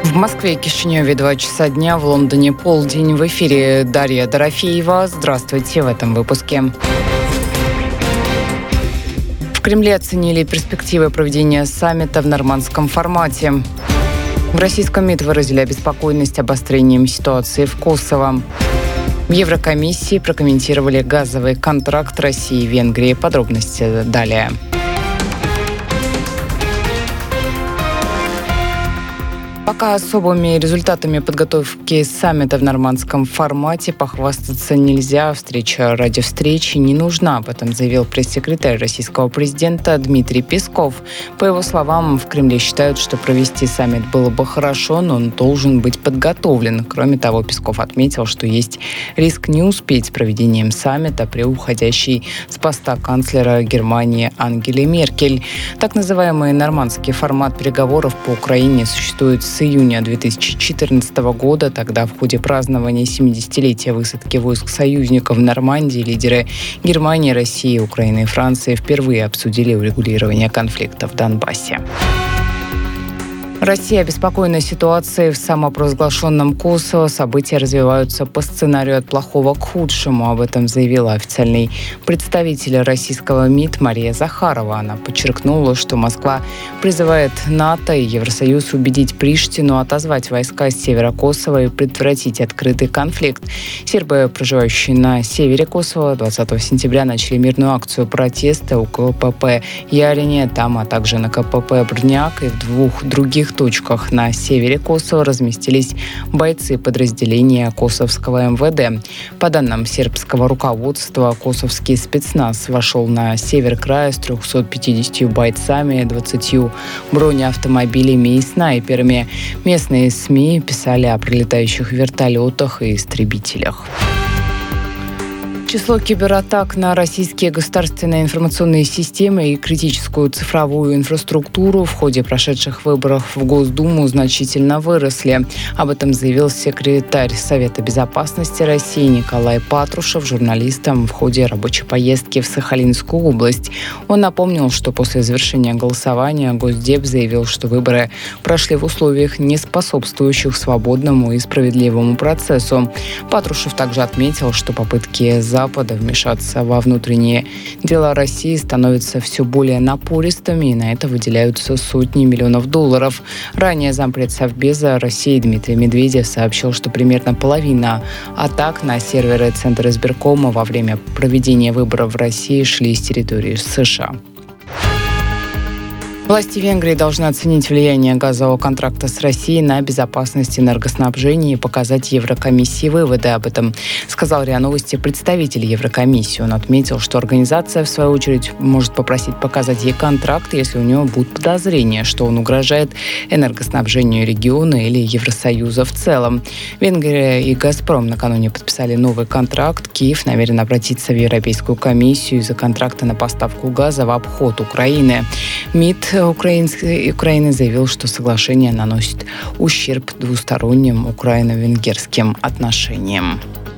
В Москве и Кишиневе 2 часа дня, в Лондоне полдень. В эфире Дарья Дорофеева. Здравствуйте в этом выпуске. В Кремле оценили перспективы проведения саммита в нормандском формате. В российском МИД выразили обеспокоенность обострением ситуации в Косово. В Еврокомиссии прокомментировали газовый контракт России и Венгрии. Подробности далее. Пока особыми результатами подготовки саммита в нормандском формате похвастаться нельзя. Встреча ради встречи не нужна. Об этом заявил пресс-секретарь российского президента Дмитрий Песков. По его словам, в Кремле считают, что провести саммит было бы хорошо, но он должен быть подготовлен. Кроме того, Песков отметил, что есть риск не успеть с проведением саммита при уходящей с поста канцлера Германии Ангеле Меркель. Так называемый нормандский формат переговоров по Украине существует с июня 2014 года. Тогда в ходе празднования 70-летия высадки войск союзников в Нормандии лидеры Германии, России, Украины и Франции впервые обсудили урегулирование конфликта в Донбассе. Россия обеспокоена ситуацией в самопровозглашенном Косово. События развиваются по сценарию от плохого к худшему. Об этом заявила официальный представитель российского МИД Мария Захарова. Она подчеркнула, что Москва призывает НАТО и Евросоюз убедить Приштину отозвать войска с севера Косово и предотвратить открытый конфликт. Сербы, проживающие на севере Косово, 20 сентября начали мирную акцию протеста у КПП Ярине, там, а также на КПП Брняк и в двух других точках на севере Косово разместились бойцы подразделения косовского МВД. По данным сербского руководства, косовский спецназ вошел на север края с 350 бойцами, 20 бронеавтомобилями и снайперами. Местные СМИ писали о прилетающих вертолетах и истребителях. Число кибератак на российские государственные информационные системы и критическую цифровую инфраструктуру в ходе прошедших выборов в Госдуму значительно выросли. Об этом заявил секретарь Совета безопасности России Николай Патрушев журналистам в ходе рабочей поездки в Сахалинскую область. Он напомнил, что после завершения голосования Госдеп заявил, что выборы прошли в условиях, не способствующих свободному и справедливому процессу. Патрушев также отметил, что попытки Запада вмешаться во внутренние дела России становятся все более напористыми, и на это выделяются сотни миллионов долларов. Ранее зампред Совбеза России Дмитрий Медведев сообщил, что примерно половина атак на серверы Центра избиркома во время проведения выборов в России шли с территории США. Власти Венгрии должны оценить влияние газового контракта с Россией на безопасность энергоснабжения и показать Еврокомиссии выводы. Об этом сказал РИА Новости представитель Еврокомиссии. Он отметил, что организация, в свою очередь, может попросить показать ей контракт, если у него будут подозрения, что он угрожает энергоснабжению региона или Евросоюза в целом. Венгрия и «Газпром» накануне подписали новый контракт. Киев намерен обратиться в Европейскую комиссию из-за контракта на поставку газа в обход Украины. МИД Украины заявил, что соглашение наносит ущерб двусторонним украино-венгерским отношениям.